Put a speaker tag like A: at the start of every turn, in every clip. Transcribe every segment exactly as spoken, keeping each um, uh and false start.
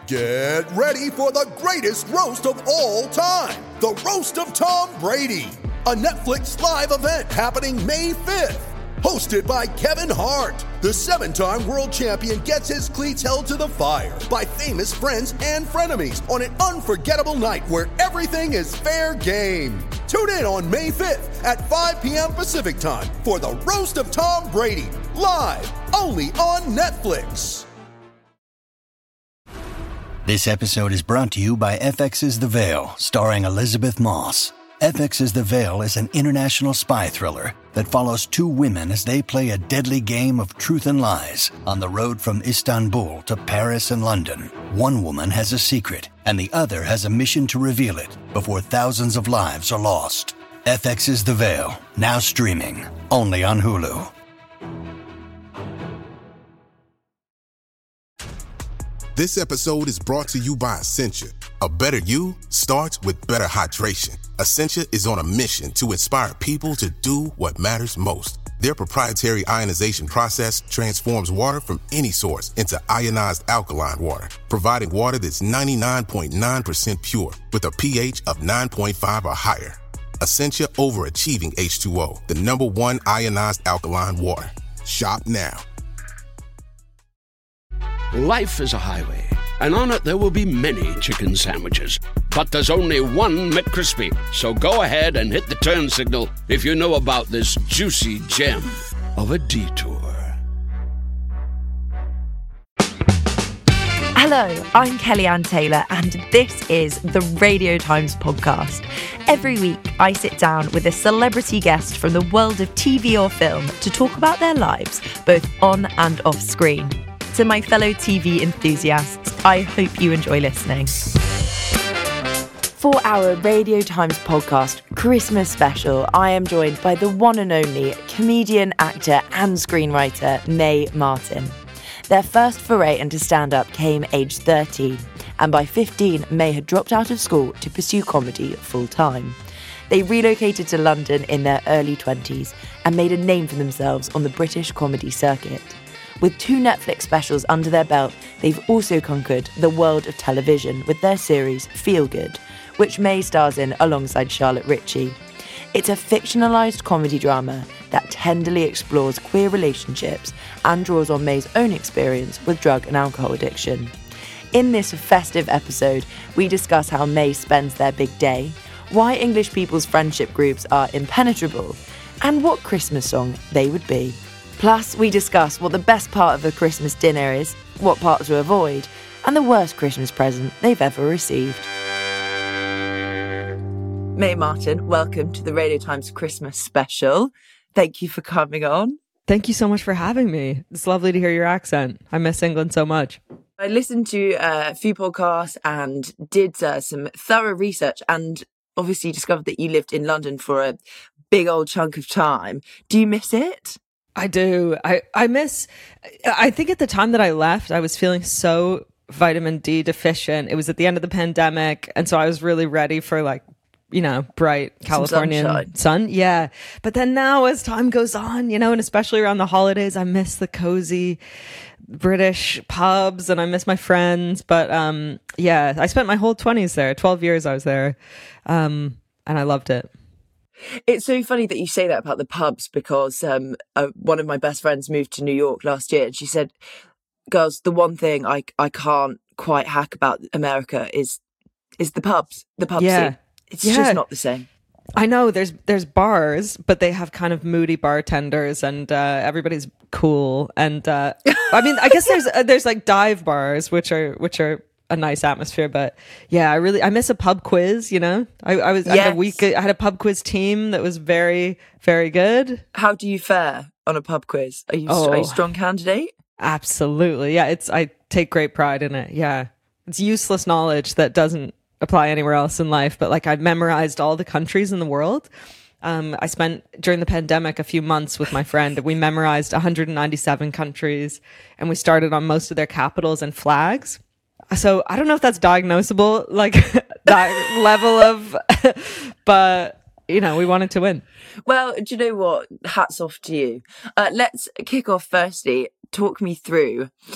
A: Get ready for the greatest roast of all time, the Roast of Tom Brady, a Netflix live event happening May fifth. Hosted by Kevin Hart, the seven-time world champion gets his cleats held to the fire by famous friends and frenemies on an unforgettable night where everything is fair game. Tune in on May fifth at five p.m. Pacific time for the Roast of Tom Brady, live only on Netflix.
B: This episode is brought to you by F X's The Veil, starring Elizabeth Moss. F X's The Veil is an international spy thriller that follows two women as they play a deadly game of truth and lies on the road from Istanbul to Paris and London. One woman has a secret, and the other has a mission to reveal it before thousands of lives are lost. F X's The Veil, now streaming, only on Hulu.
C: This episode is brought to you by Essentia. A better you starts with better hydration. Essentia is on a mission to inspire people to do what matters most. Their proprietary ionization process transforms water from any source into ionized alkaline water, providing water that's ninety-nine point nine percent pure with a pH of nine point five or higher. Essentia Overachieving H two O, the number one ionized alkaline water. Shop now.
D: Life is a highway, and on it there will be many chicken sandwiches. But there's only one McCrispy. So go ahead and hit the turn signal if you know about this juicy gem of a detour.
E: Hello, I'm Kellyanne Taylor, and this is the Radio Times podcast. Every week, I sit down with a celebrity guest from the world of T V or film to talk about their lives, both on and off screen. To my fellow T V enthusiasts, I hope you enjoy listening. For our Radio Times podcast Christmas special, I am joined by the one and only comedian, actor and screenwriter Mae Martin. Their first foray into stand-up came aged thirteen, and by fifteen, Mae had dropped out of school to pursue comedy full-time. They relocated to London in their early twenties and made a name for themselves on the British comedy circuit. With two Netflix specials under their belt, they've also conquered the world of television with their series Feel Good, which Mae stars in alongside Charlotte Ritchie. It's a fictionalised comedy drama that tenderly explores queer relationships and draws on Mae's own experience with drug and alcohol addiction. In this festive episode, we discuss how Mae spends their big day, why English people's friendship groups are impenetrable, and what Christmas song they would be. Plus, we discuss what the best part of a Christmas dinner is, what parts to avoid, and the worst Christmas present they've ever received. Mae Martin, welcome to the Radio Times Christmas special. Thank you for coming on.
F: Thank you so much for having me. It's lovely to hear your accent. I miss England so much.
E: I listened to uh, a few podcasts and did uh, some thorough research, and obviously discovered that you lived in London for a big old chunk of time. Do you miss it?
F: I do. I, I miss, I think at the time that I left, I was feeling so vitamin D deficient. It was at the end of the pandemic. And so I was really ready for like, you know, bright Californian sun. Yeah. But then now as time goes on, you know, and especially around the holidays, I miss the cozy British pubs and I miss my friends. But um, yeah, I spent my whole twenties there. twelve years I was there. Um, and I loved it.
E: It's so funny that you say that about the pubs because um, uh, one of my best friends moved to New York last year and she said, girls, the one thing I I can't quite hack about America is is the pubs, the pub
F: yeah.
E: scene. It's
F: yeah.
E: just not the same.
F: I know there's there's bars, but they have kind of moody bartenders and uh, everybody's cool. And uh, I mean, I guess there's uh, there's like dive bars, which are which are a nice atmosphere, but yeah, I really I miss a pub quiz. You know, I, I was yes. I had a week. I had a pub quiz team that was very very good.
E: How do you fare on a pub quiz? Are you
F: oh,
E: are you a strong candidate?
F: Absolutely, yeah. It's I take great pride in it. Yeah, it's useless knowledge that doesn't apply anywhere else in life. But like I memorized all the countries in the world. Um, I spent during the pandemic a few months with my friend. We memorized one hundred ninety-seven countries, and we started on most of their capitals and flags. So I don't know if that's diagnosable, like that level of, but you know, we wanted to win.
E: Well, do you know what? Hats off to you. Uh, let's kick off firstly. Talk me through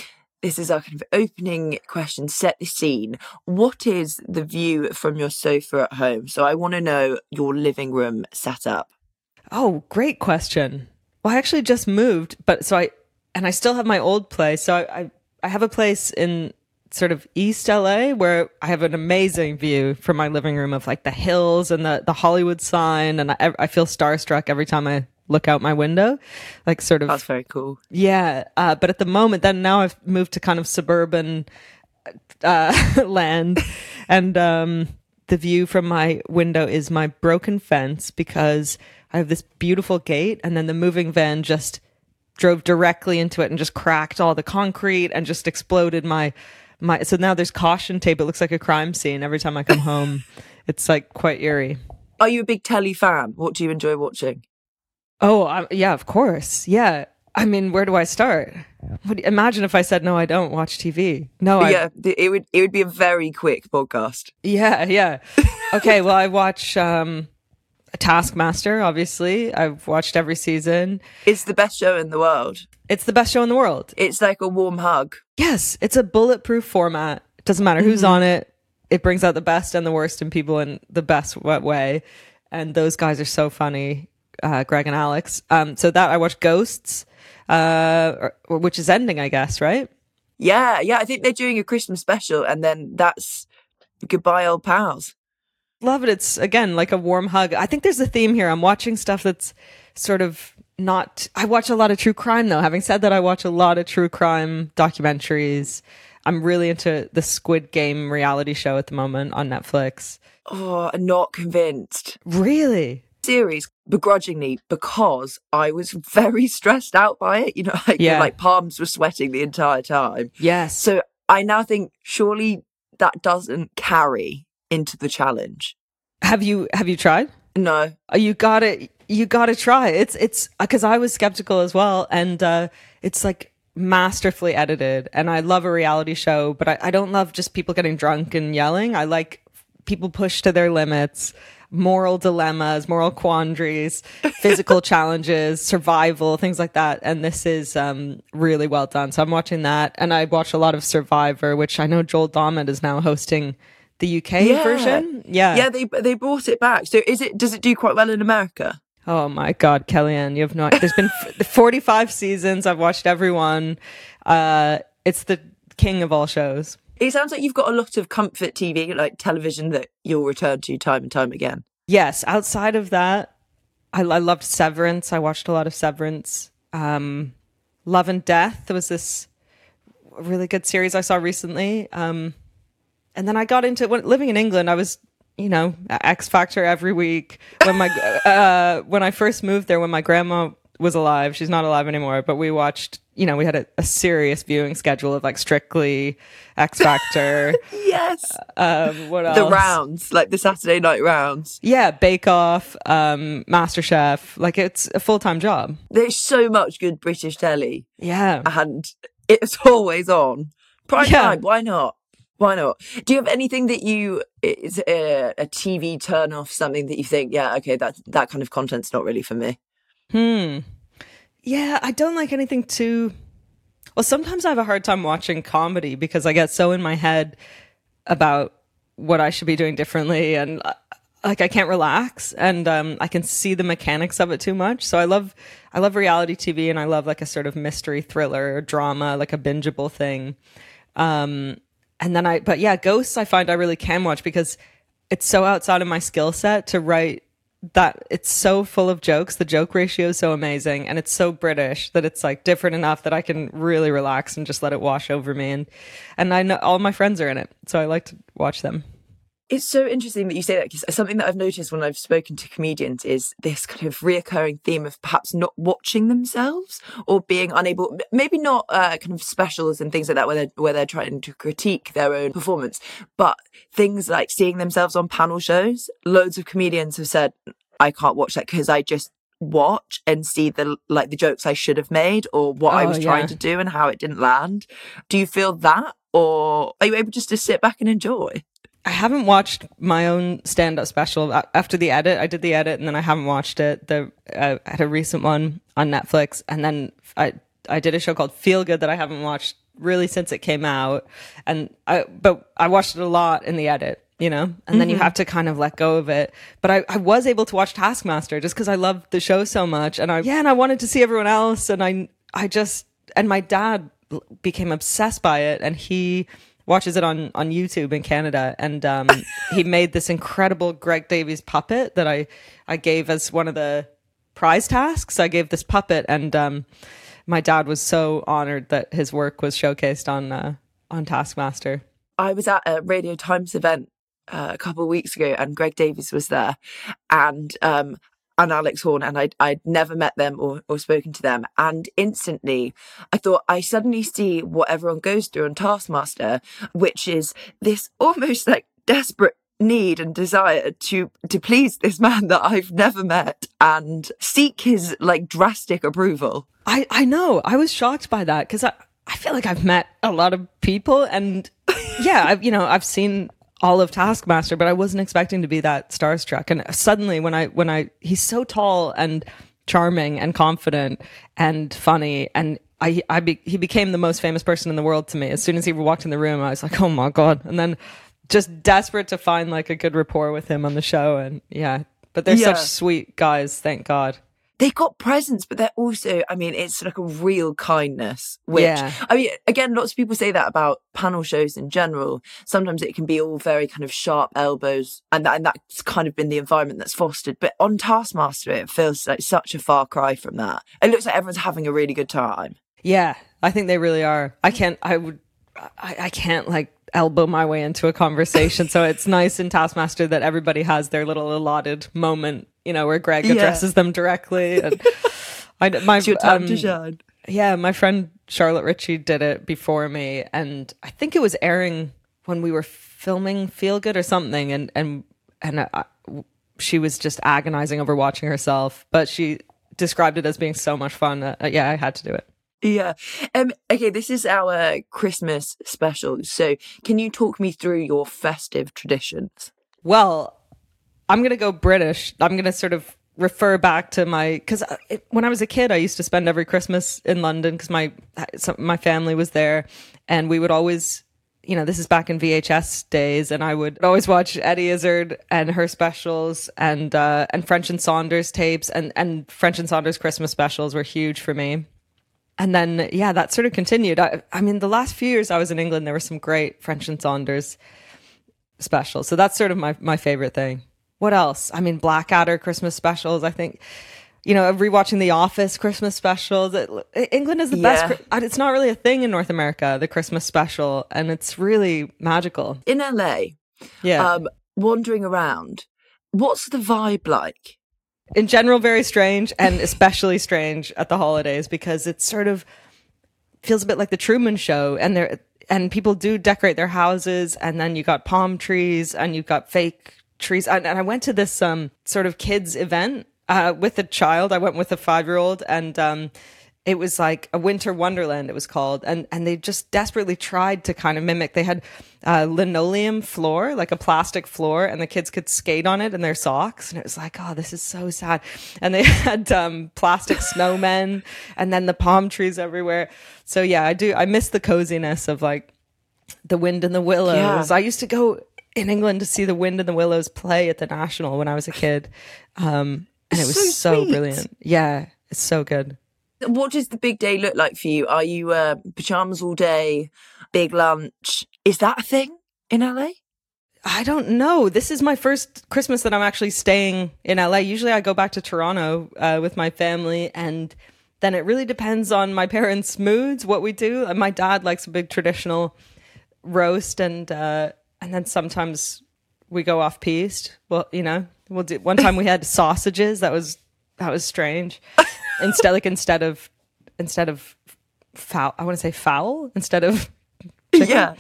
E: this is our kind of opening question, set the scene. What is the view from your sofa at home? So I want to know your living room setup.
F: Oh, great question. Well, I actually just moved, but so I, and I still have my old place. So I, I, I have a place in sort of East L A where I have an amazing view from my living room of like the hills and the, the Hollywood sign. And I, I feel starstruck every time I look out my window, like sort of.
E: That's very cool.
F: Yeah. Uh, but at the moment, then now I've moved to kind of suburban uh, land. And um, the view from my window is my broken fence because I have this beautiful gate, and then the moving van just drove directly into it and just cracked all the concrete and just exploded my my so now there's caution tape. It looks like a crime scene every time I come home. It's like quite eerie.
E: Are you a big telly fan? What do you enjoy watching?
F: Oh, I, yeah, of course. Yeah. I mean, where do I start? What, imagine if I said, no, I don't watch T V. No, I...
E: Yeah, it would it would be a very quick podcast.
F: Yeah, yeah. Okay, well, I watch um, Taskmaster, obviously. I've watched every season.
E: It's the best show in the world.
F: It's the best show in the world.
E: It's like a warm hug.
F: Yes, it's a bulletproof format. It doesn't matter who's mm-hmm. on it. It brings out the best and the worst in people in the best way. And those guys are so funny, uh, Greg and Alex. Um, so that I watched Ghosts, uh, or, which is ending, I guess, right?
E: Yeah, yeah. I think they're doing a Christmas special, and then that's goodbye, old pals.
F: Love it. It's, again, like a warm hug. I think there's a theme here. I'm watching stuff that's sort of not... I watch a lot of true crime, though. Having said that, I watch a lot of true crime documentaries. I'm really into the Squid Game reality show at the moment on Netflix.
E: Oh, I'm not convinced.
F: Really?
E: Series, begrudgingly, because I was very stressed out by it. You know, like,
F: yeah.
E: like palms were sweating the entire time.
F: Yes.
E: So I now think surely that doesn't carry into the challenge.
F: Have you have you tried?
E: No.
F: You got to you got to try. It's it's because I was skeptical as well, and uh, it's like masterfully edited. And I love a reality show, but I, I don't love just people getting drunk and yelling. I like people pushed to their limits, moral dilemmas, moral quandaries, physical challenges, survival, things like that. And this is um, really well done. So I'm watching that, and I watch a lot of Survivor, which I know Joel Dommett is now hosting. The U K
E: yeah.
F: version? Yeah.
E: Yeah, they they brought it back. So is it does it do quite well in America?
F: Oh my God, Kellyanne, you have no there's been forty-five seasons. I've watched every one. Uh, it's the king of all shows.
E: It sounds like you've got a lot of comfort T V, like television, that you'll return to time and time again.
F: Yes. Outside of that, I, I loved Severance. I watched a lot of Severance. Um, Love and Death. There was this really good series I saw recently. Um, And then I got into when living in England. I was, you know, X Factor every week. When my uh, when I first moved there, when my grandma was alive, she's not alive anymore. But we watched, you know, we had a, a serious viewing schedule of like Strictly, X Factor.
E: Yes.
F: Um, what else?
E: The rounds, like the Saturday night rounds.
F: Yeah, Bake Off, um, MasterChef. Like it's a full time job.
E: There's so much good British telly.
F: Yeah,
E: and it's always on prime
F: yeah.
E: time. Why not? Why not? Do you have anything that you is a, a T V turn off? Something that you think, yeah, okay, that that kind of content's not really for me.
F: Hmm. Yeah, I don't like anything too. Well, sometimes I have a hard time watching comedy because I get so in my head about what I should be doing differently, and uh, like I can't relax, and um, I can see the mechanics of it too much. So I love, I love reality T V, and I love like a sort of mystery thriller or drama, like a bingeable thing. Um. And then I, but yeah, Ghosts I find I really can watch because it's so outside of my skill set to write that. It's so full of jokes. The joke ratio is so amazing, and it's so British that it's like different enough that I can really relax and just let it wash over me. And, and I know all my friends are in it, so I like to watch them.
E: It's so interesting that you say that, because something that I've noticed when I've spoken to comedians is this kind of reoccurring theme of perhaps not watching themselves or being unable, maybe not uh, kind of specials and things like that where they're, where they're trying to critique their own performance, but things like seeing themselves on panel shows. Loads of comedians have said, I can't watch that because I just watch and see the like the jokes I should have made or what
F: oh,
E: I was
F: yeah.
E: trying to do and how it didn't land. Do you feel that, or are you able just to sit back and enjoy?
F: I haven't watched my own stand-up special after the edit. I did the edit and then I haven't watched it. The uh, I had a recent one on Netflix, and then I I did a show called Feel Good that I haven't watched really since it came out. And I, but I watched it a lot in the edit, you know, and mm-hmm. then you have to kind of let go of it. But I, I was able to watch Taskmaster just because I loved the show so much. And I, yeah, and I wanted to see everyone else. And I, I just, and my dad became obsessed by it, and he watches it on, on YouTube in Canada. And um, he made this incredible Greg Davies puppet that I, I gave as one of the prize tasks. I gave this puppet, and um, my dad was so honored that his work was showcased on uh, on Taskmaster.
E: I was at a Radio Times event uh, a couple of weeks ago, and Greg Davies was there, and um, and Alex Horne, and I'd, I'd never met them or, or spoken to them. And instantly, I thought, I suddenly see what everyone goes through on Taskmaster, which is this almost like desperate need and desire to to please this man that I've never met and seek his like drastic approval.
F: I, I know. I was shocked by that because I, I feel like I've met a lot of people, and yeah, I've, you know, I've seen all of Taskmaster, but I wasn't expecting to be that starstruck. And suddenly when I, when I, he's so tall and charming and confident and funny, and I, I be, he became the most famous person in the world to me. As soon as he walked in the room, I was like, oh my God. And then just desperate to find like a good rapport with him on the show. And yeah, but they're
E: yeah.
F: such sweet guys. Thank God.
E: They've got presence, but they're also, I mean, it's like a real kindness, which,
F: yeah.
E: I mean, again, lots of people say that about panel shows in general. Sometimes it can be all very kind of sharp elbows, and, that, and that's kind of been the environment that's fostered. But on Taskmaster, it feels like such a far cry from that. It looks like everyone's having a really good time.
F: Yeah, I think they really are. I can't, I would, I, I can't like elbow my way into a conversation. So it's nice in Taskmaster that everybody has their little allotted moment, you know, where Greg addresses yeah. them directly. And I, my,
E: it's your time
F: um,
E: to shine.
F: Yeah, my friend Charlotte Ritchie did it before me, and I think it was airing when we were filming Feel Good or something, and and and I, she was just agonizing over watching herself, but she described it as being so much fun. Uh, yeah, I had to do it.
E: Yeah. Um, okay, this is our Christmas special. So can you talk me through your festive traditions?
F: Well, I'm going to go British. I'm going to sort of refer back to my, because when I was a kid, I used to spend every Christmas in London because my, my family was there, and we would always, you know, this is back in V H S days, and I would always watch Eddie Izzard and her specials, and uh, and French and Saunders tapes, and, and French and Saunders Christmas specials were huge for me. And then, yeah, that sort of continued. I, I mean, the last few years I was in England, there were some great French and Saunders specials. So that's sort of my, my favorite thing. What else? I mean, Blackadder Christmas specials, I think, you know, rewatching The Office Christmas specials. It, England is the
E: yeah.
F: best. It's not really a thing in North America, the Christmas special, and it's really magical.
E: In L A,
F: yeah,
E: um, wandering around, what's the vibe like?
F: In general, very strange, and especially strange at the holidays, because it sort of feels a bit like the Truman Show, and there and people do decorate their houses, and then you got palm trees, and you've got fake trees. And, and I went to this um sort of kids event uh, with a child. I went with a five-year-old, and um, it was like a winter wonderland, it was called, and and they just desperately tried to kind of mimic. They had a linoleum floor, like a plastic floor, and the kids could skate on it in their socks, and it was like, oh, this is so sad. And they had um, plastic snowmen, and then the palm trees everywhere. So yeah, I do. I miss the coziness of like the Wind in the Willows. Yeah. I used to go in England to see the Wind in the Willows play at the National when I was a kid, um, and it was so, so brilliant. Yeah, it's so good.
E: What does the big day look like for you? Are you uh, pajamas all day, big lunch? Is that a thing in L A?
F: I don't know. This is my first Christmas that I'm actually staying in L A. Usually I go back to Toronto uh, with my family, and then it really depends on my parents' moods, what we do. My dad likes a big traditional roast, and uh, and then sometimes we go off piste. Well, you know, we'll do. One time we had sausages. That was that was strange. Instead, like instead of instead of fowl, I want to say fowl instead of chicken.
E: Yeah.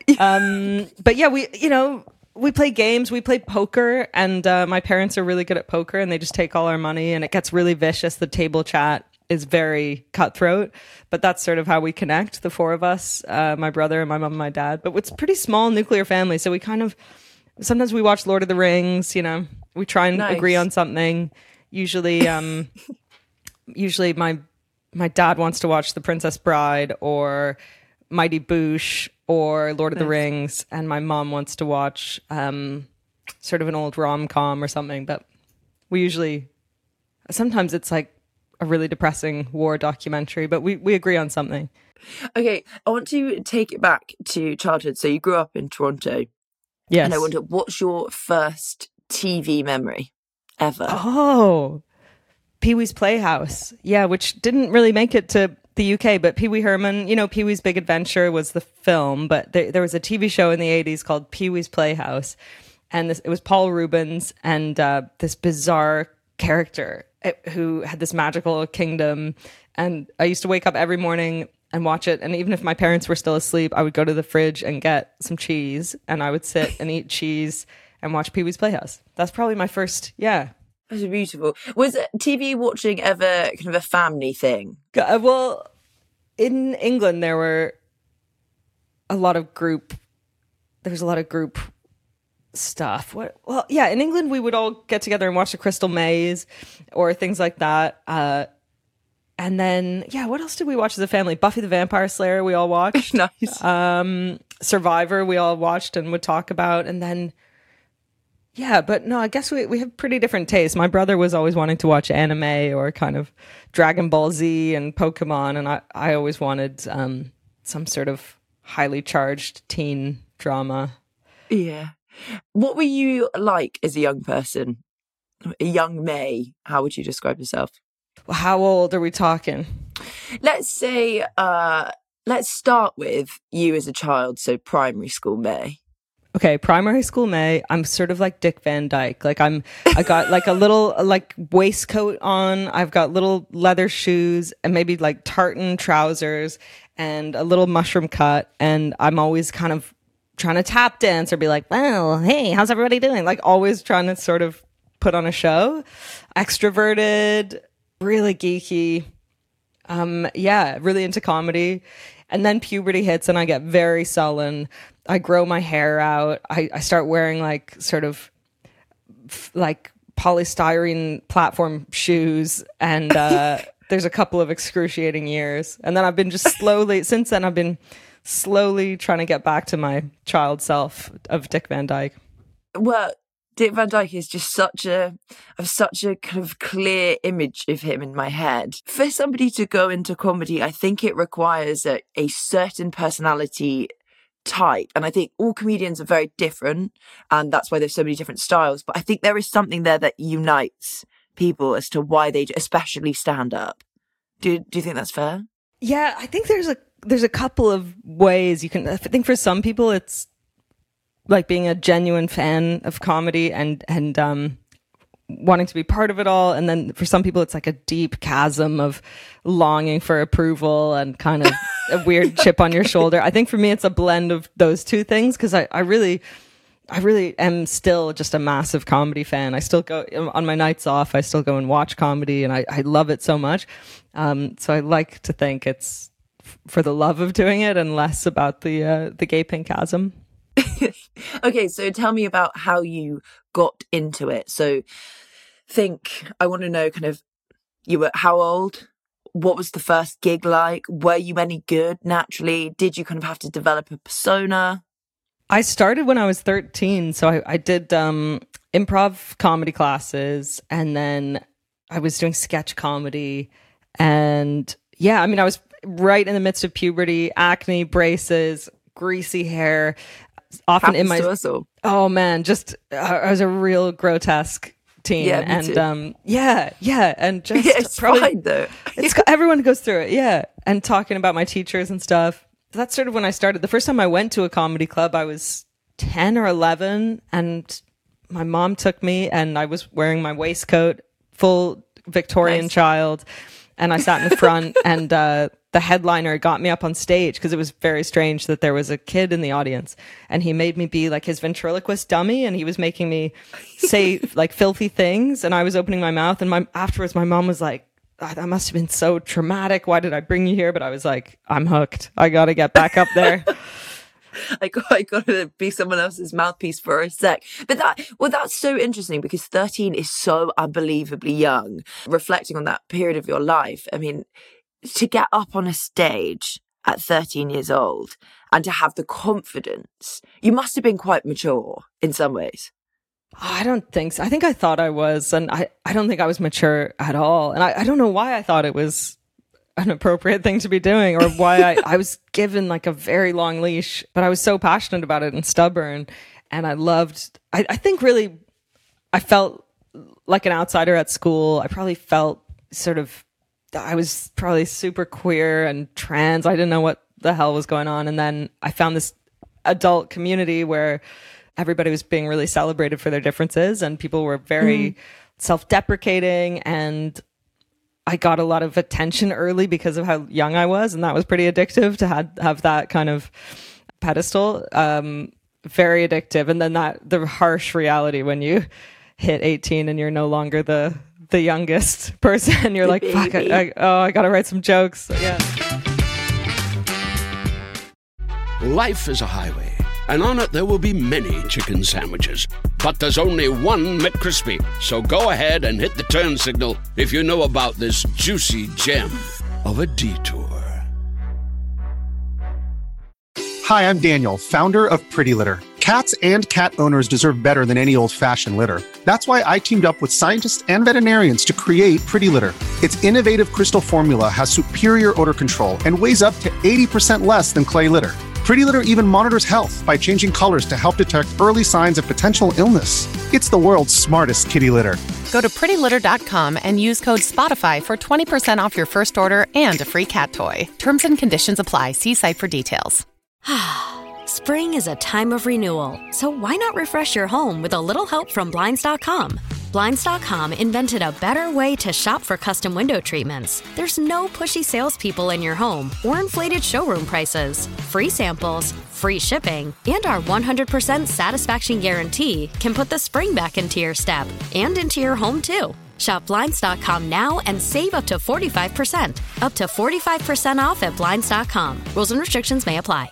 F: um, but yeah, we you know we play games, we play poker, and uh, my parents are really good at poker, and they just take all our money, and it gets really vicious. The table chat is very cutthroat, but that's sort of how we connect, the four of us, uh, my brother and my mom and my dad. But it's a pretty small nuclear family, so we kind of sometimes we watch Lord of the Rings. You know, we try and
E: nice.
F: agree on something. Usually. Um, Usually my my dad wants to watch The Princess Bride, or Mighty Boosh or Lord of
E: Nice.
F: the Rings, and my mom wants to watch um, sort of an old rom-com or something. But we usually, sometimes it's like a really depressing war documentary, but we, we agree on something.
E: Okay, I want to take it back to childhood. So you grew up in Toronto.
F: Yes.
E: And I wonder, what's your first T V memory ever?
F: Oh, Pee-wee's Playhouse. Yeah, which didn't really make it to the U K, but Pee-wee Herman, you know, Pee-wee's Big Adventure was the film, but there, there was a T V show in the eighties called Pee-wee's Playhouse. And this, it was Paul Rubens and uh, this bizarre character who had this magical kingdom. And I used to wake up every morning and watch it. And even if my parents were still asleep, I would go to the fridge and get some cheese, and I would sit and eat cheese and watch Pee-wee's Playhouse. That's probably my first, yeah.
E: That's beautiful. Was T V watching ever kind of a family thing?
F: Uh, Well, in England, there were a lot of group, there was a lot of group stuff. What? Well, yeah, in England, we would all get together and watch The Crystal Maze or things like that. Uh, and then, yeah, what else did we watch as a family? Buffy the Vampire Slayer, we all watched.
E: Nice.
F: Um, Survivor, we all watched and would talk about. And then, yeah, but no, I guess we, we have pretty different tastes. My brother was always wanting to watch anime or kind of Dragon Ball Z and Pokemon. And I, I always wanted um, some sort of highly charged teen drama.
E: Yeah. What were you like as a young person? A young May, how would you describe yourself?
F: How old are we talking?
E: Let's say, uh, let's start with you as a child, so primary school May.
F: Okay, primary school May, I'm sort of like Dick Van Dyke. Like I'm, I got like a little like waistcoat on. I've got little leather shoes and maybe like tartan trousers and a little mushroom cut. And I'm always kind of trying to tap dance or be like, well, hey, how's everybody doing? Like always trying to sort of put on a show. Extroverted, really geeky. Um, yeah, really into comedy. And then puberty hits and I get very sullen. I grow my hair out. I, I start wearing like sort of f- like polystyrene platform shoes. And uh, there's a couple of excruciating years. And then I've been just slowly, since then I've been slowly trying to get back to my child self of Dick Van Dyke.
E: Well, Dick Van Dyke is just such a, I have such a kind of clear image of him in my head. For somebody to go into comedy, I think it requires a, a certain personality type. And I think all comedians are very different. And that's why there's so many different styles. But I think there is something there that unites people as to why they do, especially stand up. Do, do you think that's fair?
F: Yeah, I think there's a, there's a couple of ways you can, I think for some people it's like being a genuine fan of comedy and, and, um, wanting to be part of it all. And then for some people, it's like a deep chasm of longing for approval and kind of a weird chip on your shoulder. I think for me, it's a blend of those two things. Cause I, I really, I really am still just a massive comedy fan. I still go on my nights off. I still go and watch comedy and I, I love it so much. Um, so I like to think it's f- for the love of doing it and less about the, uh, the gaping chasm.
E: Okay, so tell me about how you got into it. So think, I want to know kind of, you were how old? What was the first gig like? Were you any good naturally? Did you kind of have to develop a persona?
F: I started when I was thirteen. So I, I did um, improv comedy classes and then I was doing sketch comedy. And yeah, I mean, I was right in the midst of puberty, acne, braces, greasy hair. Often
E: Happens
F: in my
E: to us all.
F: Oh man, just uh, I was a real grotesque teen.
E: Yeah, me
F: and
E: too.
F: um yeah, yeah, and just
E: Yeah, it's
F: probably
E: fine though.
F: it's everyone goes through it, yeah. And talking about my teachers and stuff. That's sort of when I started. The first time I went to a comedy club, I was ten or eleven, and my mom took me, and I was wearing my waistcoat, full Victorian
E: Nice.
F: child, and I sat in the front, and uh, the headliner got me up on stage because it was very strange that there was a kid in the audience, and he made me be like his ventriloquist dummy, and he was making me say like filthy things, and I was opening my mouth, and my afterwards my mom was like, oh, that must have been so traumatic. Why did I bring you here? But I was like, I'm hooked. I got to get back up there.
E: I got, I got to be someone else's mouthpiece for a sec. But that, well, that's so interesting because thirteen is so unbelievably young. Reflecting on that period of your life, I mean, to get up on a stage at thirteen years old and to have the confidence. You must have been quite mature in some ways.
F: I don't think so. I think I thought I was, and I, I don't think I was mature at all. And I, I don't know why I thought it was an appropriate thing to be doing, or why I, I was given like a very long leash, but I was so passionate about it and stubborn. And I loved, I, I think really, I felt like an outsider at school. I probably felt sort of, I was probably super queer and trans. I didn't know what the hell was going on. And then I found this adult community where everybody was being really celebrated for their differences, and people were very mm. self-deprecating, and I got a lot of attention early because of how young I was, and that was pretty addictive to have, have that kind of pedestal. Um, very addictive. And then that the harsh reality when you hit eighteen and you're no longer the the youngest person, you're like, fuck, I, I, oh, I gotta write some jokes. So, yeah.
D: Life is a highway, and on it there will be many chicken sandwiches. But there's only one McCrispy. So go ahead and hit the turn signal if you know about this juicy gem of a detour.
G: Hi, I'm Daniel, founder of Pretty Litter. Cats and cat owners deserve better than any old-fashioned litter. That's why I teamed up with scientists and veterinarians to create Pretty Litter. Its innovative crystal formula has superior odor control and weighs up to eighty percent less than clay litter. Pretty Litter even monitors health by changing colors to help detect early signs of potential illness. It's the world's smartest kitty litter.
H: Go to pretty litter dot com and use code SPOTIFY for twenty percent off your first order and a free cat toy. Terms and conditions apply. See site for details.
I: Spring is a time of renewal, so why not refresh your home with a little help from Blinds dot com? Blinds dot com invented a better way to shop for custom window treatments. There's no pushy salespeople in your home or inflated showroom prices. Free samples, free shipping, and our one hundred percent satisfaction guarantee can put the spring back into your step and into your home, too. Shop Blinds dot com now and save up to forty-five percent. Up to forty-five percent off at Blinds dot com. Rules and restrictions may apply.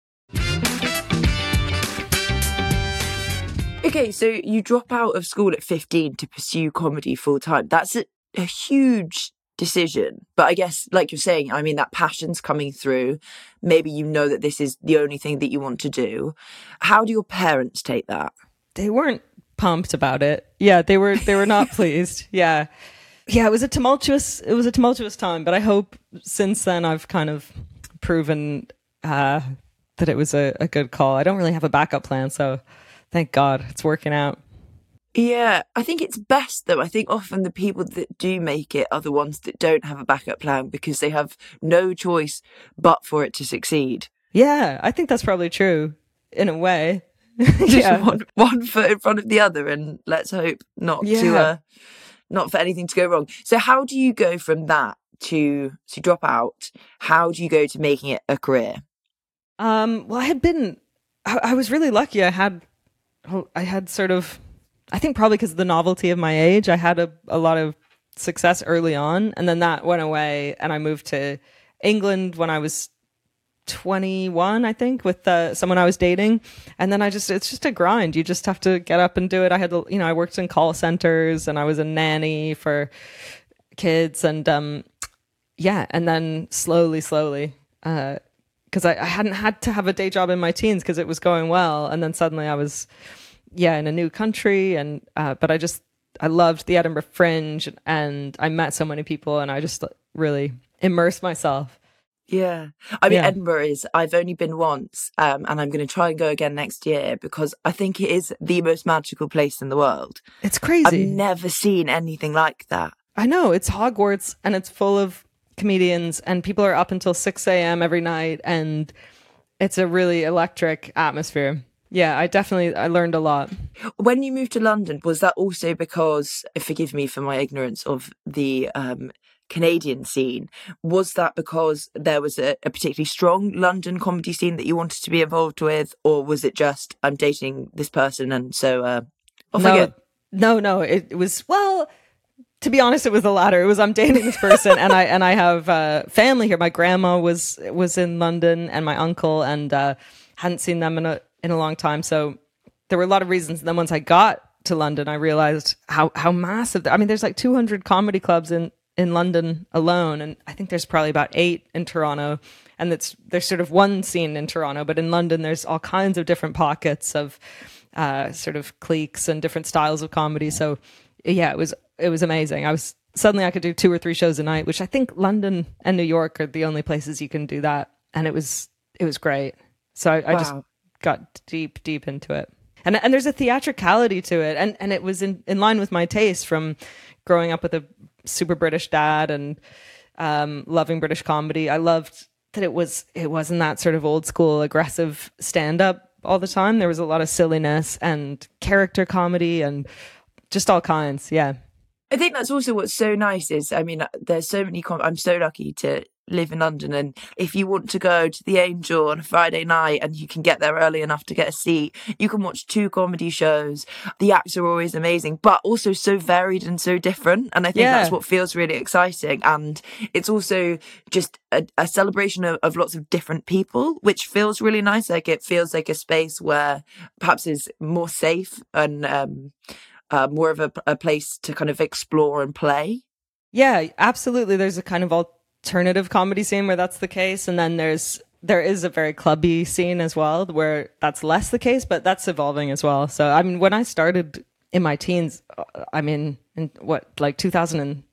E: Okay, so you drop out of school at fifteen to pursue comedy full time. That's a, a huge decision. But I guess, like you're saying, I mean, that passion's coming through. Maybe you know that this is the only thing that you want to do. How do your parents take that?
F: They weren't pumped about it. Yeah, they were they were not pleased. Yeah. Yeah, it was a tumultuous it was a tumultuous time, but I hope since then I've kind of proven uh, that it was a, a good call. I don't really have a backup plan, so thank God it's working out.
E: Yeah, I think it's best though. I think often the people that do make it are the ones that don't have a backup plan because they have no choice but for it to succeed.
F: Yeah, I think that's probably true in a way.
E: Just
F: yeah.
E: one, one foot in front of the other, and let's hope not
F: yeah.
E: to uh, not for anything to go wrong. So how do you go from that to to drop out? How do you go to making it a career?
F: Um, well, I had been, I, I was really lucky. I had, I had sort of, I think probably because of the novelty of my age, I had a, a lot of success early on, and then that went away, and I moved to England when I was twenty-one, I think, with uh, someone I was dating, and then I just, it's just a grind. You just have to get up and do it. I had, you know, I worked in call centers, and I was a nanny for kids, and um, yeah, and then slowly, slowly, uh, because I, I hadn't had to have a day job in my teens because it was going well, and then suddenly I was, yeah, in a new country, and uh, but I just, I loved the Edinburgh Fringe, and I met so many people, and I just really immersed myself.
E: Yeah. I mean,
F: Yeah.
E: Edinburgh is, I've only been once, um, and I'm going to try and go again next year because I think it is the most magical place in the world.
F: It's crazy.
E: I've never seen anything like that.
F: I know, it's Hogwarts, and it's full of comedians, and people are up until six a.m. every night, and it's a really electric atmosphere. Yeah, I definitely, I learned a lot.
E: When you moved to London, was that also because, forgive me for my ignorance of the um, Canadian scene, was that because there was a, a particularly strong London comedy scene that you wanted to be involved with, or was it just, I'm dating this person and so uh, off
F: no,
E: I go?
F: No, no, it, it was, well, to be honest, it was the latter. It was, I'm dating this person, and I and I have uh, family here. My grandma was was in London, and my uncle, and uh, hadn't seen them in a in a long time. So there were a lot of reasons. And then once I got to London, I realized how how massive. I mean, there's like two hundred comedy clubs in in London alone, and I think there's probably about eight in Toronto. and it's there's sort of one scene in Toronto, but in London there's all kinds of different pockets of uh, sort of cliques and different styles of comedy. So yeah, it was it was amazing. I was suddenly I could do two or three shows a night, which I think London and New York are the only places you can do that, and it was it was great. So I, I
E: Wow.
F: just got deep deep into it, and and there's a theatricality to it, and and it was in in line with my taste from growing up with a super British dad and um, loving British comedy. I loved that it was it wasn't that sort of old school aggressive stand up all the time. There was a lot of silliness and character comedy and just all kinds. Yeah.
J: I think that's also what's so nice is, I mean, there's so many, com- I'm so lucky to live in London, and if you want to go to the Angel on a Friday night and you can get there early enough to get a seat, you can watch two comedy shows. The acts are always amazing, but also so varied and so different, and I think
F: Yeah.
J: that's what feels really exciting. And it's also just a, a celebration of, of lots of different people, which feels really nice. Like it feels like a space where perhaps is more safe and um Uh, more of a, a place to kind of explore and play.
F: Yeah, absolutely. There's a kind of alternative comedy scene where that's the case, and then there's there is a very clubby scene as well where that's less the case, but that's evolving as well. So I mean, when I started in my teens, I mean, in what, like two thousand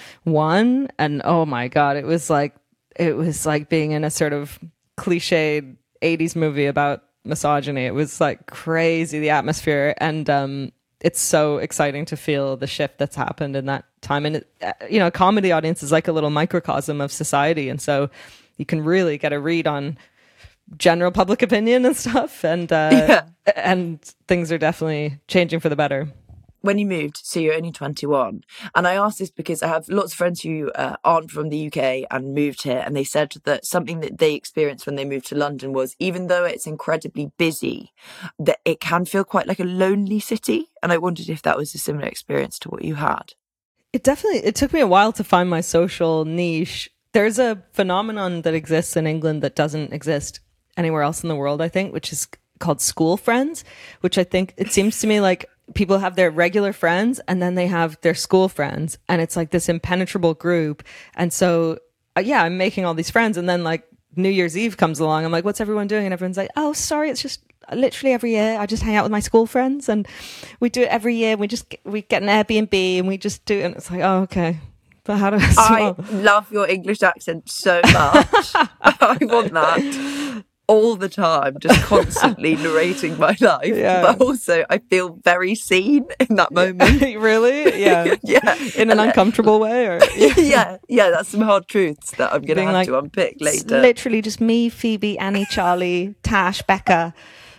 F: one, and oh my god, it was like it was like being in a sort of cliched eighties movie about misogyny. It was like crazy, the atmosphere, and um it's so exciting to feel the shift that's happened in that time. And, it, you know, a comedy audience is like a little microcosm of society. And so you can really get a read on general public opinion and stuff. And, uh,
J: Yeah.
F: and things are definitely changing for the better.
J: When you moved, so you're only twenty-one, and I asked this because I have lots of friends who uh, aren't from the U K and moved here, and they said that something that they experienced when they moved to London was, even though it's incredibly busy, that it can feel quite like a lonely city. And I wondered if that was a similar experience to what you had.
F: It definitely, it took me a while to find my social niche. There's a phenomenon that exists in England that doesn't exist anywhere else in the world, I think, which is called school friends, which I think it seems to me like people have their regular friends and then they have their school friends, and it's like this impenetrable group. And so, uh, yeah, I'm making all these friends, and then like New Year's Eve comes along, I'm like, what's everyone doing? And everyone's like, oh, sorry, it's just literally every year I just hang out with my school friends, and we do it every year. We just we get an Airbnb and we just do it. And it's like, oh, okay. But how do I
J: I love your English accent so much. I want that all the time, just constantly narrating my life.
F: Yeah.
J: But also, I feel very seen in that moment.
F: Really? Yeah.
J: Yeah.
F: In an uncomfortable way? Or
J: yeah, yeah, that's some hard truths that I'm going to
F: Being
J: have
F: like,
J: to unpick
F: it's
J: later.
F: literally just me, Phoebe, Annie, Charlie, Tash, Becca.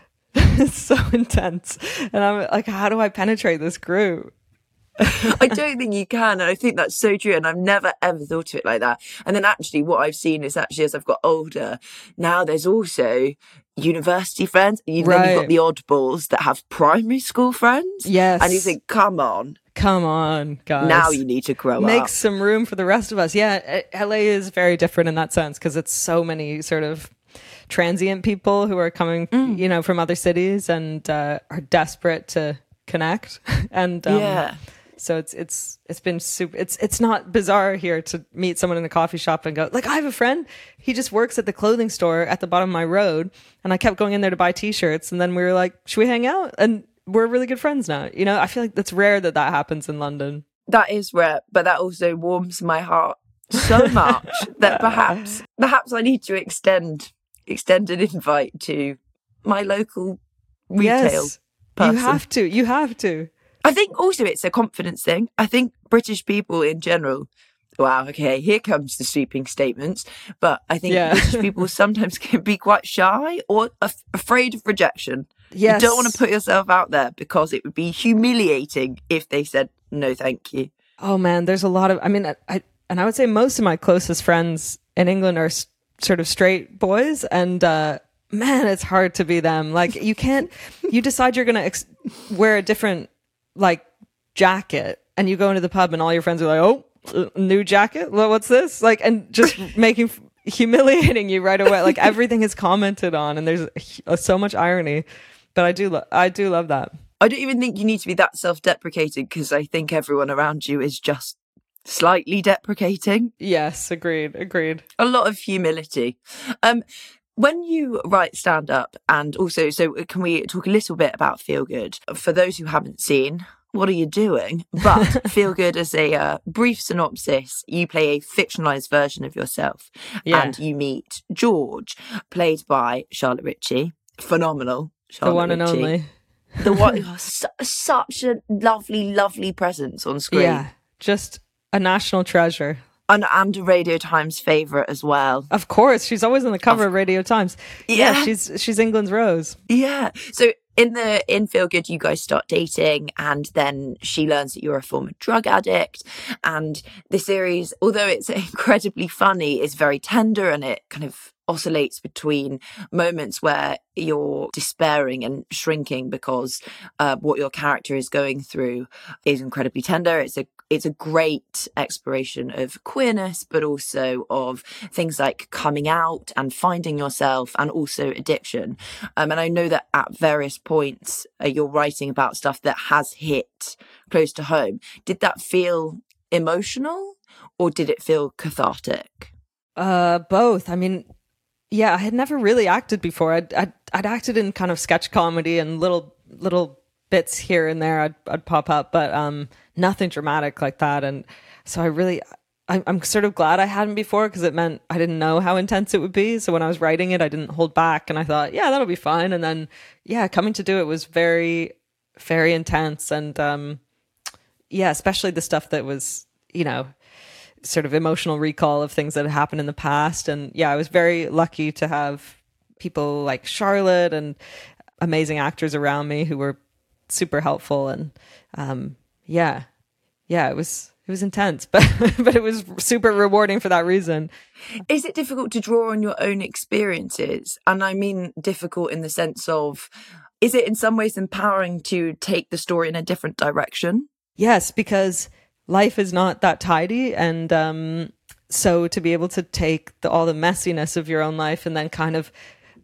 F: It's so intense. And I'm like, how do I penetrate this group?
J: I don't think you can, and I think that's so true, and I've never ever thought of it like that. And then actually what I've seen is actually as I've got older, now there's also university friends, and you've, then you've got
F: Right.
J: the oddballs that have primary school friends.
F: Yes.
J: And you think, come on,
F: Come on, guys.
J: now you need to grow
F: Make
J: up.
F: some room for the rest of us. Yeah, L A is very different in that sense because it's so many sort of transient people who are coming,
J: Mm.
F: you know, from other cities and uh, are desperate to connect. and um,
J: Yeah.
F: So it's it's it's been super. It's it's not bizarre here to meet someone in a coffee shop and go like, I have a friend. He just works at the clothing store at the bottom of my road, and I kept going in there to buy T-shirts, and then we were like, should we hang out? And we're really good friends now. You know, I feel like that's rare that that happens in London.
J: That is rare, but that also warms my heart so much that perhaps perhaps I need to extend extend an invite to my local retail
F: Yes,
J: person.
F: you have to. You have to.
J: I think also it's a confidence thing. I think British people in general, wow, okay, here comes the sweeping statements, but I think
F: Yeah.
J: British people sometimes can be quite shy or af- afraid of rejection.
F: Yes.
J: You don't want to put yourself out there because it would be humiliating if they said, no, thank you.
F: Oh man, there's a lot of. I mean, I, I and I would say most of my closest friends in England are s- sort of straight boys, and uh, man, it's hard to be them. Like you can't. You decide you're gonna ex- wear a different like jacket, and you go into the pub, and all your friends are like, "Oh, uh, new jacket? Well, what's this?" Like, and just making humiliating you right away. Like everything is commented on, and there's uh, so much irony. But I do, lo- I do love that.
J: I don't even think you need to be that self-deprecating because I think everyone around you is just Slightly deprecating.
F: Yes, agreed, agreed.
J: A lot of humility. Um, when you write stand-up, and also, so can we talk a little bit about Feel Good? For those who haven't seen, what are you doing? But Feel Good, as a uh, brief synopsis, you play a fictionalized version of yourself.
F: Yeah.
J: And you meet George, played by Charlotte Ritchie. Phenomenal. Charlotte
F: the one
J: Ritchie.
F: and only.
J: The one, oh, su- such a lovely, lovely presence on screen.
F: Yeah, just a national treasure.
J: And, and a Radio Times favourite as well.
F: Of course, she's always on the cover of, of Radio Times. Yeah. yeah, she's she's England's Rose.
J: Yeah. So in the in Feel Good, you guys start dating, and then she learns that you're a former drug addict. And the series, although it's incredibly funny, is very tender, and it kind of oscillates between moments where you're despairing and shrinking because uh, what your character is going through is incredibly tender. It's a it's a great exploration of queerness, but also of things like coming out and finding yourself, and also addiction. Um, and I know that at various points uh, you're writing about stuff that has hit close to home. Did that feel emotional, or did it feel cathartic?
F: Uh, both. I mean, yeah, I had never really acted before. I'd, I'd I'd acted in kind of sketch comedy and little little bits here and there. I'd I'd pop up, but um, nothing dramatic like that. And so I really, I, I'm sort of glad I hadn't before, because it meant I didn't know how intense it would be. So when I was writing it, I didn't hold back, and I thought, yeah, that'll be fine. And then, yeah, coming to do it was very, very intense, and um, yeah, especially the stuff that was, you know, sort of emotional recall of things that had happened in the past. And yeah, I was very lucky to have people like Charlotte and amazing actors around me who were super helpful. And um, yeah, yeah, it was it was intense, but but it was super rewarding for that reason.
J: Is it difficult to draw on your own experiences? And I mean difficult in the sense of, is it in some ways empowering to take the story in a different direction?
F: Yes, because life is not that tidy, and um, so to be able to take the, all the messiness of your own life and then kind of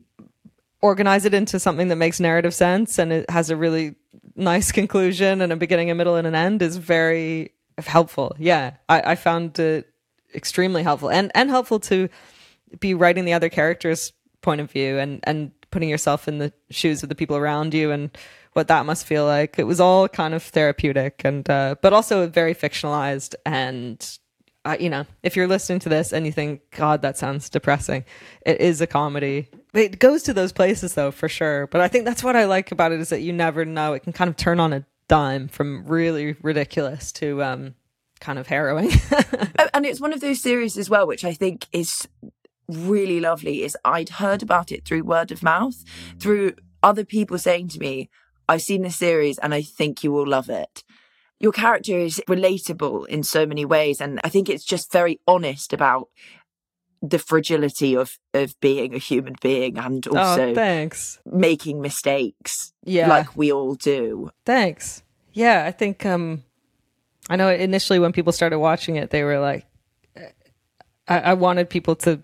F: organize it into something that makes narrative sense, and it has a really nice conclusion and a beginning, a middle, and an end is very helpful. Yeah, I, I found it extremely helpful, and and helpful to be writing the other character's point of view, and and putting yourself in the shoes of the people around you, and what that must feel like. It was all kind of therapeutic, and uh, but also very fictionalized. And uh, you know, if you're listening to this and you think, God, that sounds depressing, it is a comedy. It goes to those places though, for sure. But I think that's what I like about it, is that you never know. It can kind of turn on a dime from really ridiculous to um, kind of harrowing.
J: And it's one of those series as well, which I think is really lovely, is I'd heard about it through word of mouth, through other people saying to me, I've seen this series and I think you will love it. Your character is relatable in so many ways, and I think it's just very honest about the fragility of, of being a human being, and also
F: oh, thanks.
J: making mistakes,
F: yeah.
J: like we all do.
F: Thanks. Yeah, I think, um, I know initially when people started watching it, they were like, I, I wanted people to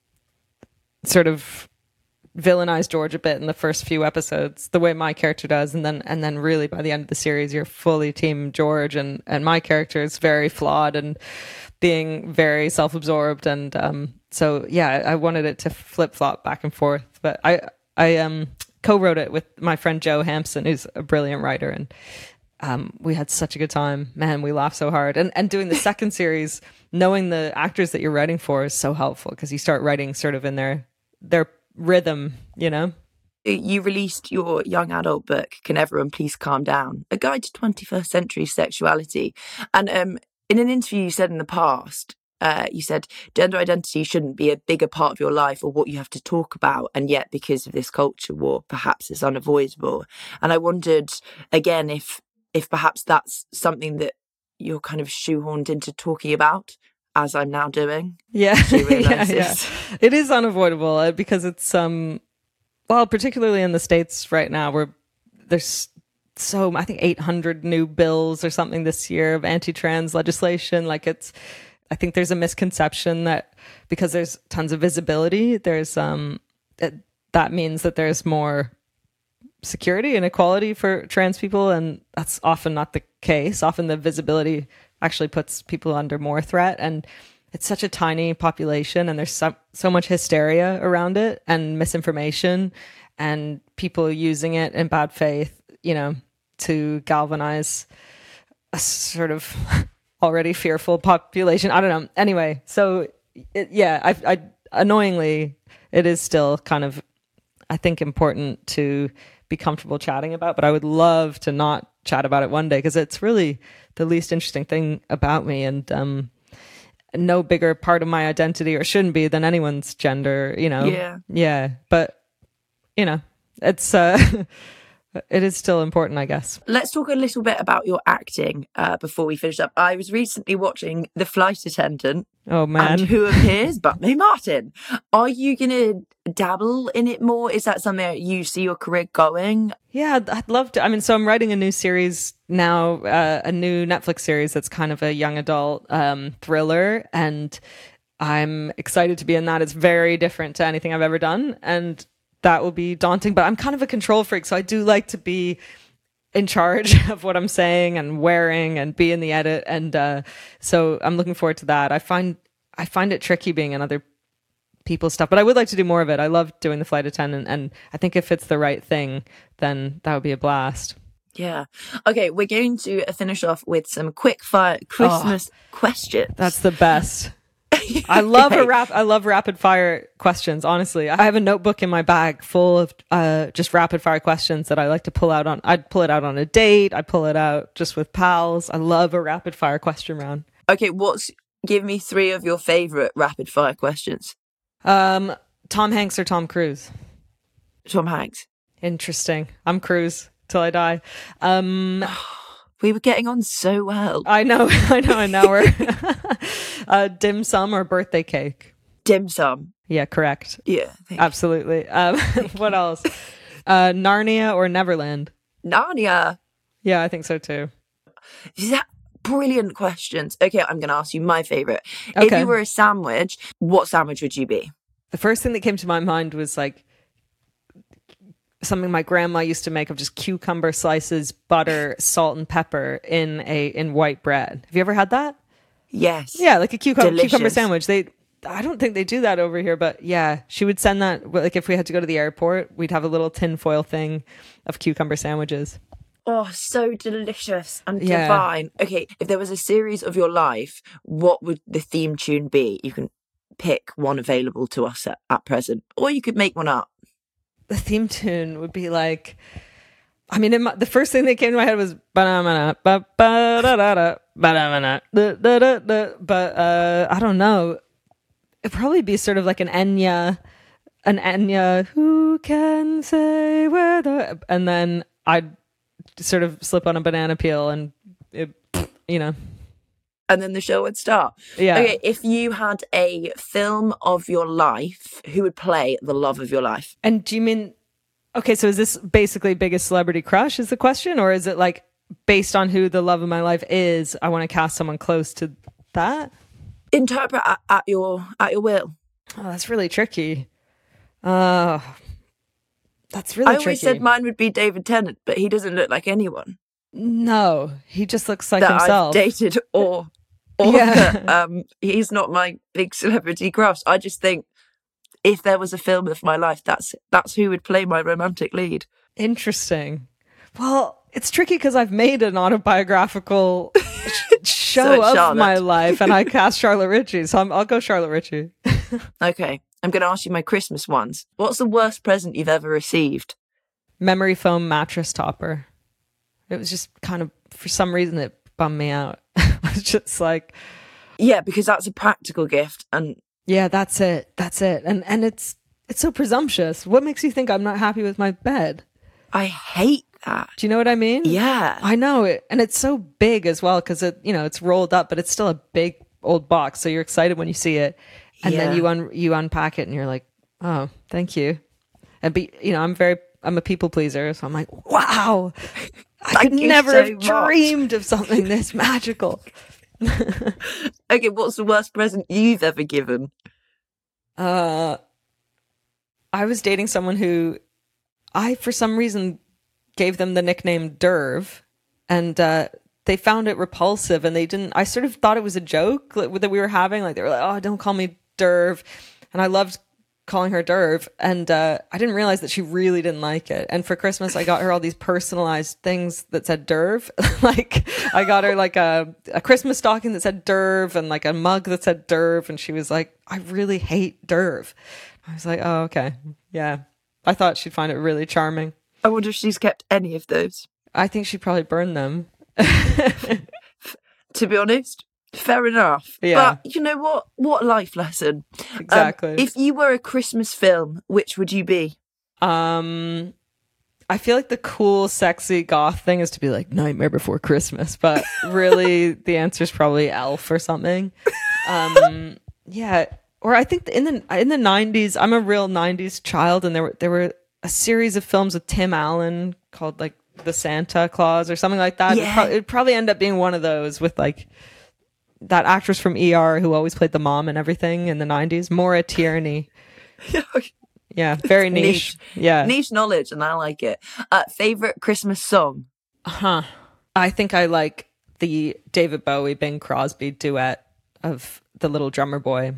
F: sort of villainize George a bit in the first few episodes, the way my character does, and then and then really by the end of the series you're fully team George, and and my character is very flawed and being very self-absorbed, and um so yeah, I wanted it to flip-flop back and forth. But I I um co-wrote it with my friend Joe Hampson, who's a brilliant writer, and um we had such a good time. Man, we laughed so hard. And and doing the second series, knowing the actors that you're writing for is so helpful, because you start writing sort of in their their rhythm, you know.
J: You released your young adult book, Can Everyone Please Calm Down? A Guide to twenty-first Century Sexuality. And um, in an interview you said in the past, uh, you said gender identity shouldn't be a bigger part of your life or what you have to talk about, and yet because of this culture war, perhaps it's unavoidable. And I wondered, again, if if perhaps that's something that you're kind of shoehorned into talking about, as I'm now doing.
F: Yeah, yeah, yeah. It is unavoidable, uh, because it's, um, well, particularly in the States right now, where there's so, I think eight hundred new bills or something this year of anti-trans legislation. Like it's, I think there's a misconception that because there's tons of visibility, there's, um, it, that means that there's more security and equality for trans people. And that's often not the case. Often the visibility actually puts people under more threat. And it's such a tiny population, and there's so, so much hysteria around it and misinformation and people using it in bad faith, you know, to galvanize a sort of already fearful population. I don't know. Anyway, so it, yeah, I, I annoyingly, it is still kind of, I think, important to be comfortable chatting about, but I would love to not chat about it one day, because it's really the least interesting thing about me, and um, no bigger part of my identity, or shouldn't be, than anyone's gender, you know?
J: Yeah.
F: Yeah. But, you know, it's, uh, it is still important, I guess.
J: Let's talk a little bit about your acting uh, before we finish up. I was recently watching The Flight Attendant.
F: Oh, man.
J: And who appears but May Martin. Are you going to dabble in it more? Is that something that you see your career going?
F: Yeah, I'd love to. I mean, so I'm writing a new series now, uh, a new Netflix series that's kind of a young adult um, thriller. And I'm excited to be in that. It's very different to anything I've ever done. And that will be daunting, but I'm kind of a control freak, so I do like to be in charge of what I'm saying and wearing and be in the edit, and uh, so I'm looking forward to that. I find I find it tricky being in other people's stuff, but I would like to do more of it. I love doing The Flight Attendant, and I think if it's the right thing, then that would be a blast.
J: Yeah. Okay, we're going to finish off with some quick fire Christmas oh, questions.
F: That's the best. I love a rap. I love rapid fire questions. Honestly, I have a notebook in my bag full of uh, just rapid fire questions that I like to pull out on. I'd pull it out on a date. I pull it out just with pals. I love a rapid fire question round.
J: Okay, what's give me three of your favorite rapid fire questions?
F: Um, Tom Hanks or Tom Cruise?
J: Tom Hanks.
F: Interesting. I'm Cruise till I die. Um.
J: We were getting on so well.
F: I know, I know, and now we're uh, dim sum or birthday cake?
J: Dim sum.
F: Yeah, correct.
J: Yeah,
F: absolutely. Um, what else? Uh, Narnia or Neverland?
J: Narnia.
F: Yeah, I think so too.
J: Is that brilliant questions? Okay, I'm going to ask you my favorite.
F: Okay.
J: If you were a sandwich, what sandwich would you be?
F: The first thing that came to my mind was like something my grandma used to make of just cucumber slices, butter, salt, and pepper in a in white bread. Have you ever had that?
J: Yes.
F: Yeah, like a cucumber
J: Delicious.
F: cucumber sandwich. They, I don't think they do that over here, but yeah, she would send that. Like if we had to go to the airport, we'd have a little tin foil thing of cucumber sandwiches.
J: Oh, so delicious and
F: Yeah.
J: divine. Okay, if there was a series of your life, what would the theme tune be? You can pick one available to us at, at present, or you could make one up.
F: The theme tune would be like, I mean, in my, the first thing that came to my head was ba-da-ma-na, ba-ba-da-da-da, ba-da-ma-na, da-da-da-da, but uh, I don't know. It'd probably be sort of like an Enya, an Enya, who can say where the, and then I'd sort of slip on a banana peel and, it, you know.
J: And then the show would start.
F: Yeah.
J: Okay, if you had a film of your life, who would play the love of your life?
F: And do you mean, okay, so is this basically biggest celebrity crush is the question? Or is it like based on who the love of my life is, I want to cast someone close to that?
J: Interpret at, at your at your will.
F: Oh, that's really tricky. Uh, that's really
J: I
F: tricky.
J: always said mine would be David Tennant, but he doesn't look like anyone.
F: No, he just looks like
J: that
F: himself.
J: I've dated or... Or
F: Yeah.
J: um, he's not my big celebrity crush. I just think if there was a film of my life, that's that's who would play my romantic lead.
F: Interesting. Well, it's tricky because I've made an autobiographical show
J: So it's
F: of
J: Charlotte.
F: my life, and I cast Charlotte Ritchie, so I'm, I'll go Charlotte Ritchie.
J: Okay, I'm going to ask you my Christmas ones. What's the worst present you've ever received?
F: Memory foam mattress topper. It was just kind of, for some reason, it bummed me out. I was just like,
J: Yeah, because that's a practical gift, and
F: yeah, that's it. That's it. And and it's it's so presumptuous. What makes you think I'm not happy with my bed?
J: I hate that.
F: Do you know what I mean?
J: Yeah.
F: I know it. And it's so big as well because it, you know, it's rolled up, but it's still a big old box. So you're excited when you see it. And
J: Yeah.
F: then you un- you unpack it and you're like, oh, thank you. And be, you know, I'm very, I'm a people pleaser. So I'm like, wow, I could
J: you
F: never
J: so
F: have
J: much.
F: dreamed of something this magical.
J: Okay, what's the worst present you've ever given?
F: Uh, I was dating someone who I, for some reason, gave them the nickname Derv. And uh, they found it repulsive, and they didn't, I sort of thought it was a joke like, that we were having. Like they were like, oh, don't call me Derv. And I loved calling her Derv. And uh, I didn't realize that she really didn't like it. And for Christmas, I got her all these personalized things that said Derv. Like I got her like a, a Christmas stocking that said Derv and like a mug that said Derv. And she was like, I really hate Derv. I was like, oh, okay. Yeah. I thought she'd find it really charming.
J: I wonder if she's kept any of those.
F: I think she probably burned them.
J: To be honest, fair enough.
F: Yeah.
J: But you know what? What a life lesson.
F: Exactly.
J: Um, if you were a Christmas film, which would you be?
F: Um, I feel like the cool, sexy goth thing is to be like Nightmare Before Christmas, but really the answer is probably Elf or something. Um, yeah. Or I think in the in the nineties, I'm a real nineties child, and there were there were a series of films with Tim Allen called like The Santa Claus or something like that.
J: Yeah.
F: It'd, pro- it'd probably end up being one of those with like that actress from E R who always played the mom and everything in the nineties, Maura Tierney. Yeah, very niche.
J: niche.
F: Yeah,
J: niche knowledge, and I like it. Uh, favorite Christmas song?
F: Huh. I think I like the David Bowie Bing Crosby duet of The Little Drummer Boy.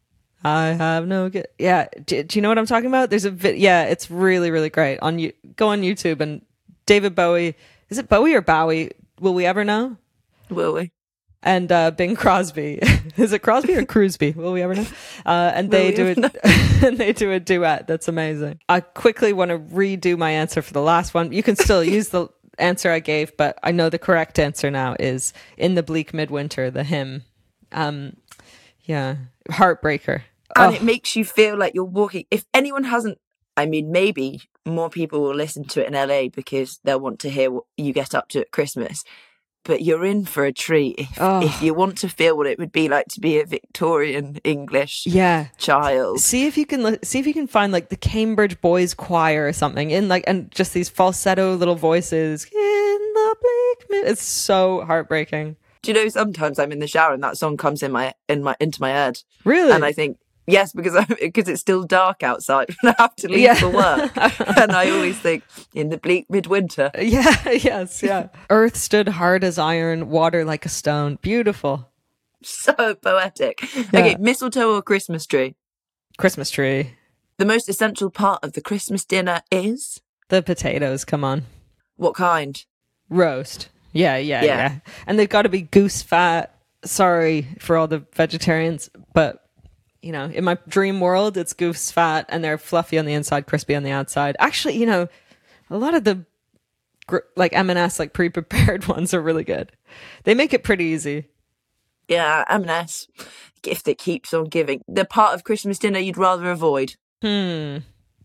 F: I have no good. Yeah. Do, do you know what I'm talking about? There's a vi- yeah, it's really, really great. On you go on YouTube and David Bowie. Is it Bowie or Bowie? Will we ever know?
J: Will we?
F: And uh, Bing Crosby. Is it Crosby or Crosby? Will we ever know? Uh, and they do it. And they do a duet. That's amazing. I quickly want to redo my answer for the last one. You can still use the answer I gave, but I know the correct answer now is In the Bleak Midwinter, the hymn. Um, yeah, Heartbreaker.
J: And
F: oh.
J: It makes you feel like you're walking. If anyone hasn't, I mean, maybe more people will listen to it in L A because they'll want to hear what you get up to at Christmas. But you're in for a treat if,
F: oh.
J: if you want to feel what it would be like to be a Victorian English
F: yeah.
J: child.
F: See if you can li- see if you can find like the Cambridge Boys Choir or something in like and just these falsetto little voices in the bleak mid- It's so heartbreaking.
J: Do you know sometimes I'm in the shower and that song comes in my in my into my head?
F: Really?
J: And I think yes, because I, because it's still dark outside and I have to leave
F: yeah.
J: for work. And I always think in the bleak midwinter.
F: Yeah, yes, yeah. Earth stood hard as iron, water like a stone. Beautiful.
J: So poetic.
F: Yeah.
J: Okay, mistletoe or Christmas tree?
F: Christmas tree.
J: The most essential part of the Christmas dinner is?
F: The potatoes, come on.
J: What kind?
F: Roast. Yeah, yeah,
J: Yeah.
F: yeah. And they've got to be goose fat. Sorry for all the vegetarians, but you know, in my dream world, it's goose fat and they're fluffy on the inside, crispy on the outside. Actually, you know, a lot of the gr- like M and S, like pre-prepared ones are really good. They make it pretty easy.
J: Yeah, M and S. Gift that keeps on giving. The part of Christmas dinner you'd rather avoid.
F: Hmm.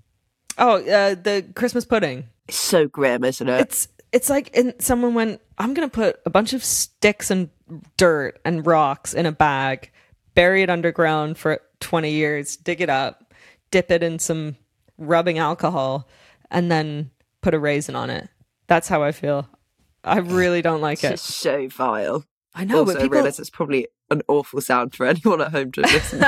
F: Oh, uh, the Christmas pudding.
J: It's so grim, isn't it?
F: It's it's like in, someone went, I'm going to put a bunch of sticks and dirt and rocks in a bag, bury it underground for twenty years, dig it up, dip it in some rubbing alcohol, and then put a raisin on it. That's how I feel. I really don't like it.
J: It's just so vile.
F: I know,
J: also,
F: but people...
J: I realise it's probably an awful sound for anyone at home to listen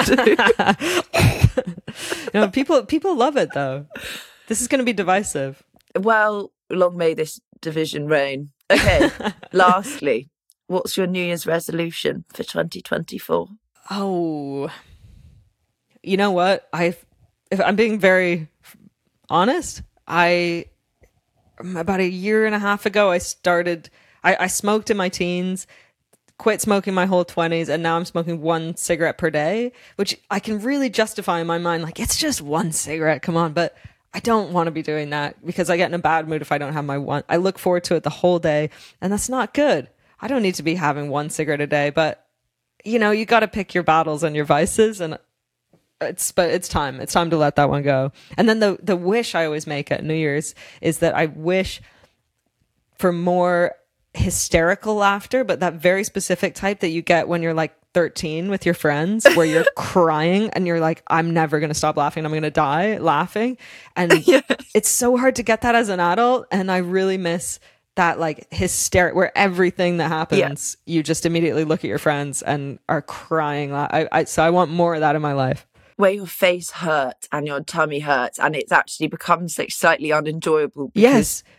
J: to.
F: No, people people love it though. This is going to be divisive.
J: Well, long may this division reign. Okay, lastly, what's your New Year's resolution for twenty twenty-four?
F: Oh, you know what? I, if I'm being very honest, I about a year and a half ago I started. I, I smoked in my teens, quit smoking my whole twenties, and now I'm smoking one cigarette per day, which I can really justify in my mind. Like, it's just one cigarette. Come on, but I don't want to be doing that because I get in a bad mood if I don't have my one. I look forward to it the whole day, and that's not good. I don't need to be having one cigarette a day, but you know, you got to pick your battles and your vices, and it's but it's time. It's time to let that one go. And then the the wish I always make at New Year's is that I wish for more hysterical laughter, but that very specific type that you get when you're like thirteen with your friends, where you're crying and you're like, I'm never going to stop laughing. I'm going to die laughing. And
J: Yes.
F: It's so hard to get that as an adult. And I really miss that like hysteric where everything that happens, yeah. you just immediately look at your friends and are crying. I, I, so I want more of that in my life.
J: Where your face hurts and your tummy hurts and it actually becomes like slightly unenjoyable.
F: Yes.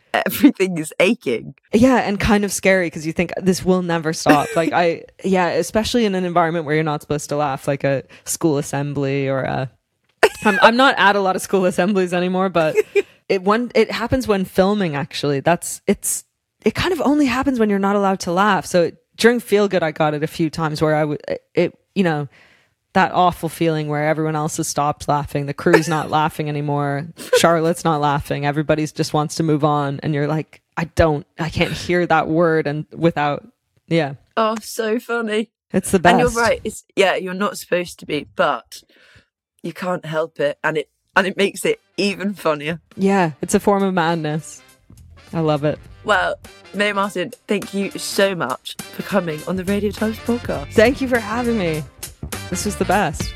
J: everything is aching.
F: Yeah, and kind of scary because you think this will never stop. Like I, yeah, especially in an environment where you're not supposed to laugh, like a school assembly or a. I'm I'm not at a lot of school assemblies anymore, but it one it happens when filming. Actually, that's it's it kind of only happens when you're not allowed to laugh. So during Feel Good, I got it a few times where I would it you know. that awful feeling where everyone else has stopped laughing. The crew's not laughing anymore. Charlotte's not laughing. Everybody's just wants to move on. And you're like, I don't, I can't hear that word and without, yeah.
J: Oh, so funny.
F: It's the best.
J: And you're right. It's, yeah, you're not supposed to be, but you can't help it. And it, and it makes it even funnier.
F: Yeah, it's a form of madness. I love it.
J: Well, Mae Martin, thank you so much for coming on the Radio Times podcast.
F: Thank you for having me. This was the best.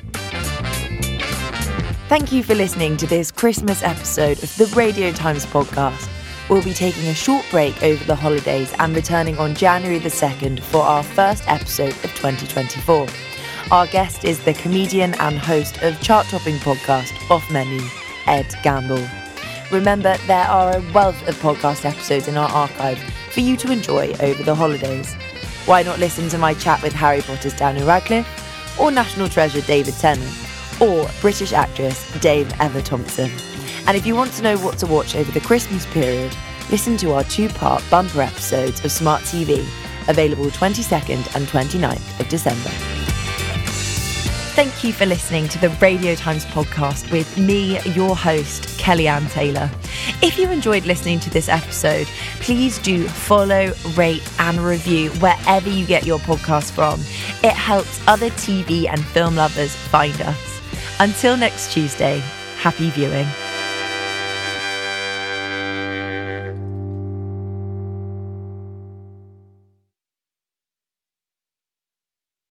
E: Thank you for listening to this Christmas episode of the Radio Times podcast. We'll be taking a short break over the holidays and returning on January the second for our first episode of twenty twenty-four. Our guest is the comedian and host of chart-topping podcast Off Menu, Ed Gamble. Remember, there are a wealth of podcast episodes in our archive for you to enjoy over the holidays. Why not listen to my chat with Harry Potter's Daniel Radcliffe, or National Treasure David Tennant, or British actress Dame Emma Thompson. And if you want to know what to watch over the Christmas period, listen to our two-part bumper episodes of Smart T V, available twenty-second and twenty-ninth of December. Thank you for listening to the Radio Times podcast with me, your host, Kellyanne Taylor. If you enjoyed listening to this episode, please do follow, rate and review wherever you get your podcast from. It helps other T V and film lovers find us. Until next Tuesday, happy viewing.